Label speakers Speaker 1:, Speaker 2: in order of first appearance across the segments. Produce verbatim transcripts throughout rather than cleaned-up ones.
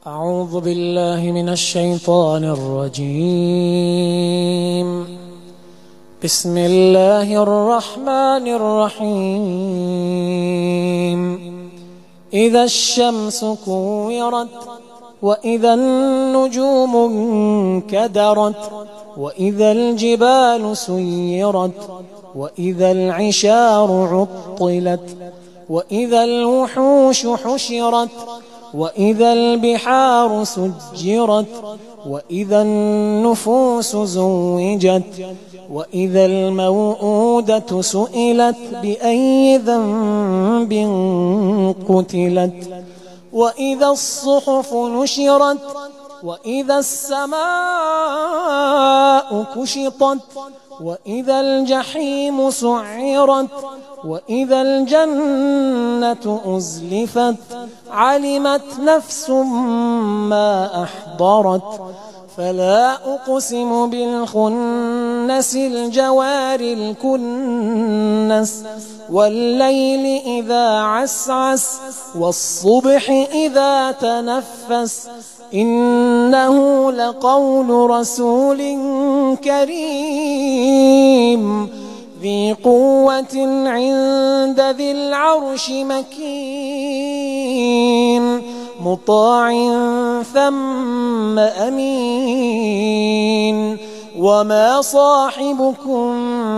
Speaker 1: أعوذ بالله من الشيطان الرجيم. بسم الله الرحمن الرحيم. إذا الشمس كورت وإذا النجوم انكدرت وإذا الجبال سيرت وإذا العشار عطلت وإذا الوحوش حشرت وإذا البحار سجرت وإذا النفوس زوجت وإذا الموءودة سئلت بأي ذنب قتلت وإذا الصحف نشرت وإذا السماء كشطت وإذا الجحيم سعرت وإذا الجنة أزلفت علمت نفس ما أحضرت فلا أقسم بالخنس الجوار الكنس والليل إذا عسعس والصبح إذا تنفس إنه لقول رسول كريم ذي قوة عند ذي العرش مكين مطاع ثم أمين وما صاحبكم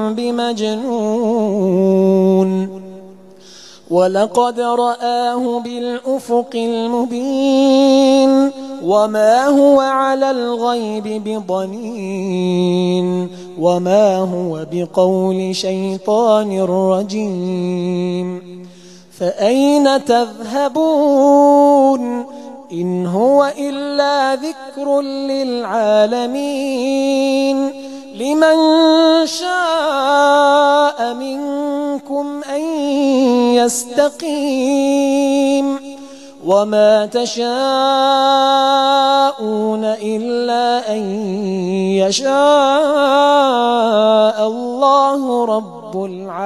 Speaker 1: بمجنون ولقد رآه بالأفق المبين وما هو على الغيب بضنين وما هو بقول شيطان رجيم فأين تذهبون إن هو إلا ذكر للعالمين لمن شاء منكم أن يستقيم وما تشاءون إلا أن يشاء الله رب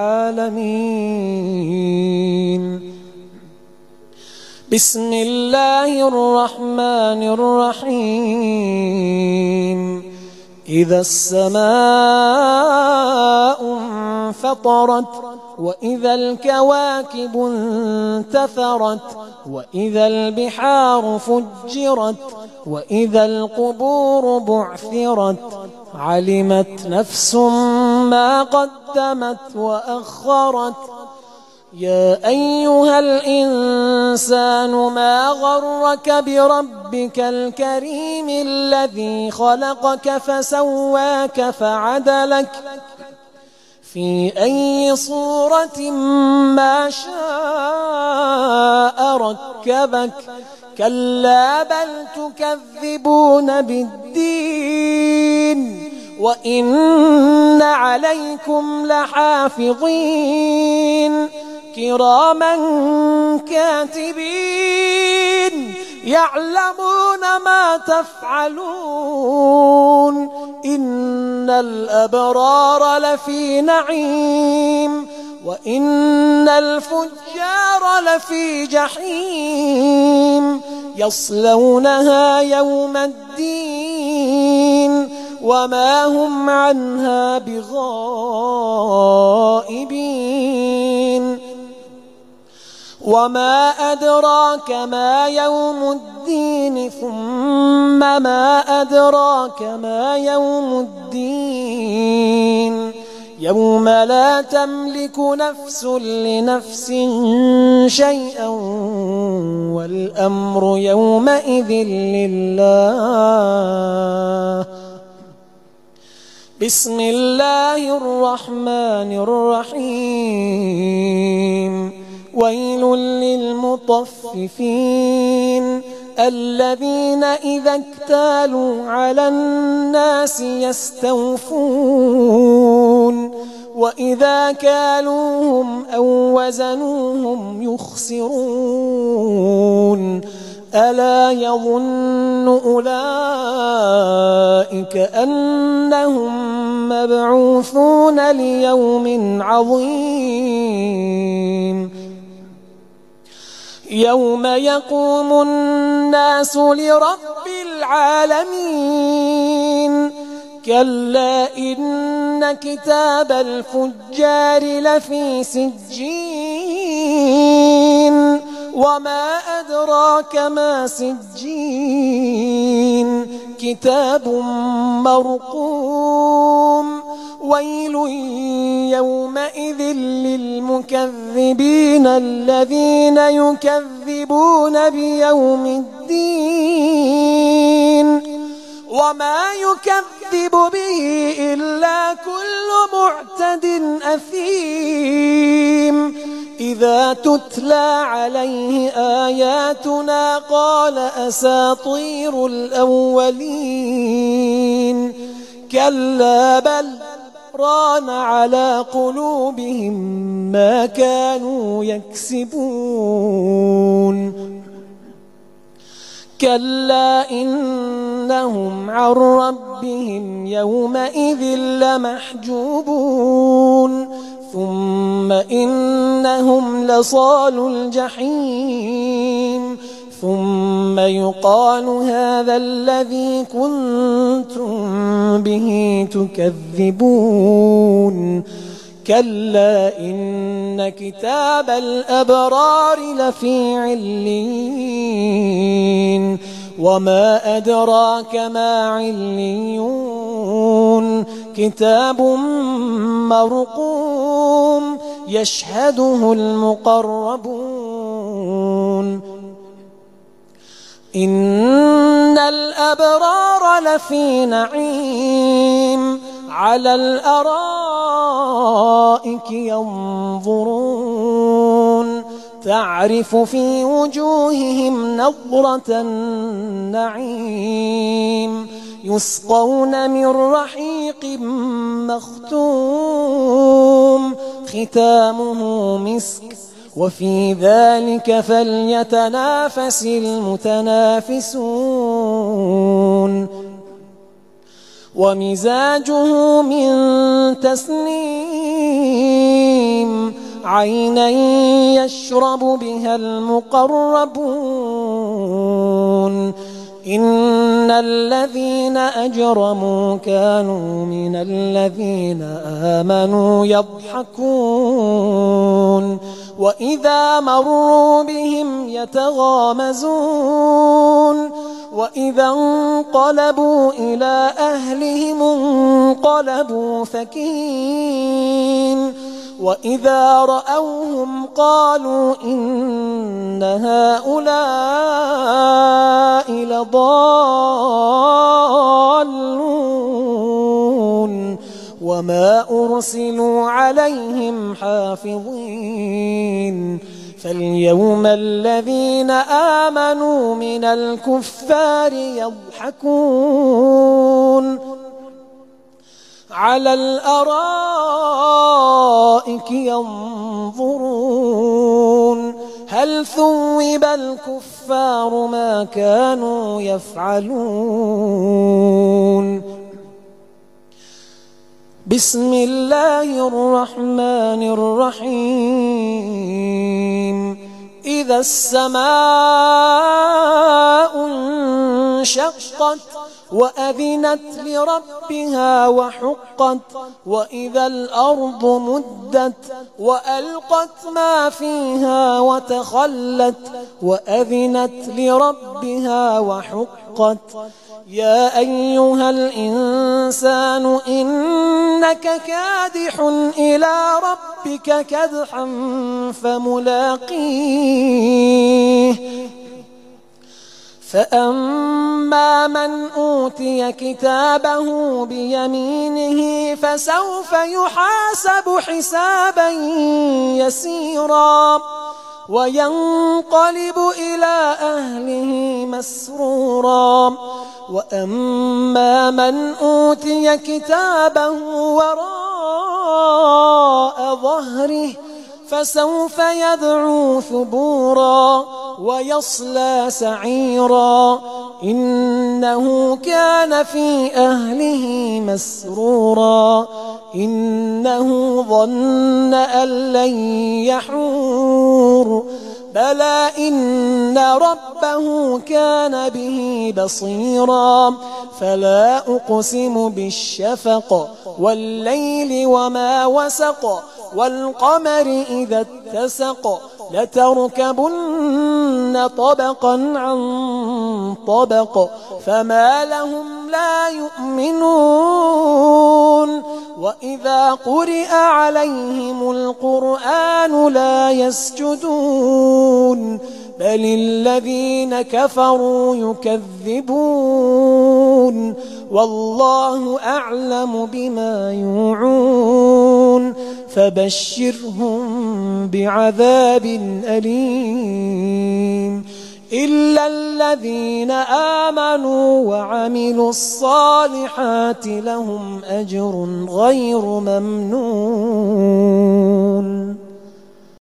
Speaker 1: العالمين. بسم الله الرحمن الرحيم. إذا السماء انفطرت وإذا الكواكب انتثرت وإذا البحار فجرت وإذا القبور بعثرت علمت نفس ما قدمت وأخرت يا أيها الإنسان ما غرك بربك الكريم الذي خلقك فسواك فعدلك في أي صورة ما شاء ركبك كلا بل تكذبون بالدين وإن عليكم لحافظين كراما كاتبين يعلمون ما تفعلون إن الأبرار لفي نعيم وإن الفجار لفي جحيم يصلونها يوم الدين وما هم عنها بغائبين وما أدراك ما يوم الدين ثم ما أدراك ما يوم الدين يوم لا تملك نفس لنفس شيئا والأمر يومئذ لله. بسم الله الرحمن الرحيم. ويل للمطففين الذين إذا اكتالوا على الناس يستوفون وإذا كالوهم أو وزنوهم يخسرون ألا يظن أولئك أنهم مبعوثون ليوم عظيم يوم يقوم الناس لرب العالمين كلا إن كتاب الفجار لفي سجين وما أدراك ما سجين كتاب مرقوم ويل يومئذ للمكذبين الذين يكذبون بيوم الدين وما يكذب به إلا كل معتد أثيم إذا تتلى عليه آياتنا قال أساطير الأولين كلا بل ران على قلوبهم ما كانوا يكسبون كلا إنهم عن ربهم يومئذ لمحجوبون ثم إنهم لصالو الجحيم ثم يقال هذا الذي كنتم به تكذبون كلا إن كتاب الأبرار لفي عليين وما أدراك ما عليون كتاب مرقوم يشهده المقربون إن الأبرار لفي نعيم على الأرائك ينظرون تعرف في وجوههم نضرة النعيم يسقون من رحيق مختوم ختامه مسك وفي ذلك فليتنافس المتنافسون ومزاجه من تسنيم عينا يشرب بها المقربون إن الذين أجرموا كانوا من الذين آمنوا يضحكون وإذا مروا بهم يتغامزون وإذا انقلبوا إلى أهلهم انقلبوا فكهين وإذا رأوهم قالوا إن هؤلاء لضالون وما أرسلوا عليهم حافظين فاليوم الذين آمنوا من الكفار يضحكون على الأرائك ينظرون هل ثوب الكفار ما كانوا يفعلون بسم الله الرحمن الرحيم إذا السماء انشقت وأذنت لربها وحقت وإذا الأرض مدت وألقت ما فيها وتخلت وأذنت لربها وحقت يا أيها الإنسان إنك كادح إلى ربك كدحا فملاقيه فأما من أوتي كتابه بيمينه فسوف يحاسب حسابا يسيرا وينقلب إلى أهله مسرورا وأما من أوتي كتابه وراء ظهره فسوف يدعو ثبورا ويصلى سعيرا إنه كان في أهله مسرورا إنه ظن أن لن يحور بلى إن ربه كان به بصيرا فلا أقسم بالشفق والليل وما وسق والقمر إذا اتسق لتركبن طبقا عن طبق فما لهم لا يؤمنون وإذا قرئ عليهم القرآن لا يسجدون بل الذين كفروا يكذبون والله أعلم بما يوعون فبشرهم بعذاب أليم إلا الذين آمنوا وعملوا الصالحات لهم أجر غير ممنون.